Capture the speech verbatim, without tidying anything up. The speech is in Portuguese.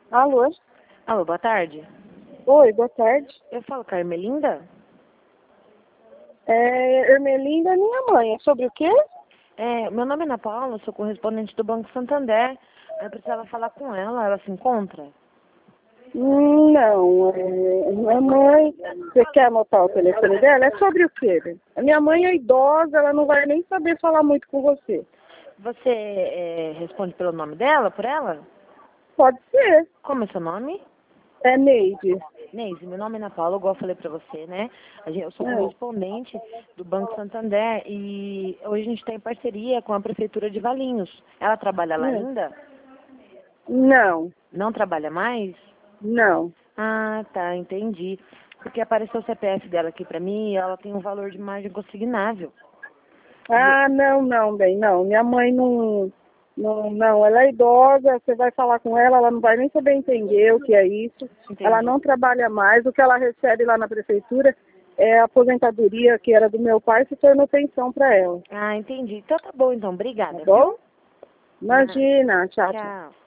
Alô? Alô, boa tarde. Oi, boa tarde. Eu falo com a Ermelinda? É, Ermelinda é minha mãe. É sobre o quê? É, meu nome é Ana Paula, sou correspondente do Banco Santander. Eu precisava falar com ela, ela se encontra? Hum, Não, é, minha mãe... Você quer anotar o telefone dela? É sobre o quê? A minha mãe é idosa, ela não vai nem saber falar muito com você. Você é, responde pelo nome dela, por ela? Pode ser. Como é seu nome? É Neide. Neise, meu nome é Ana Paula, igual eu falei pra você, né? A gente- Eu sou É. correspondente do Banco Santander e hoje a gente está em parceria com a Prefeitura de Valinhos. Ela trabalha lá É. ainda? Não, Não trabalha mais? não. Ah, tá, entendi. Porque apareceu o C P F dela aqui pra mim e ela tem um valor de margem consignável. E- Ah, não, não, bem, não. Minha mãe não, não, não, ela é idosa, você vai falar com ela, ela não vai nem saber entender o que é isso. Ela Entendi. não trabalha mais, o que ela recebe lá na prefeitura é a aposentadoria que era do meu pai, se tornou pensão para ela. Ah, entendi. Então tá bom, então. Tá Obrigada, bom? viu? Ah, Imagina, tchau, tchau. tchau.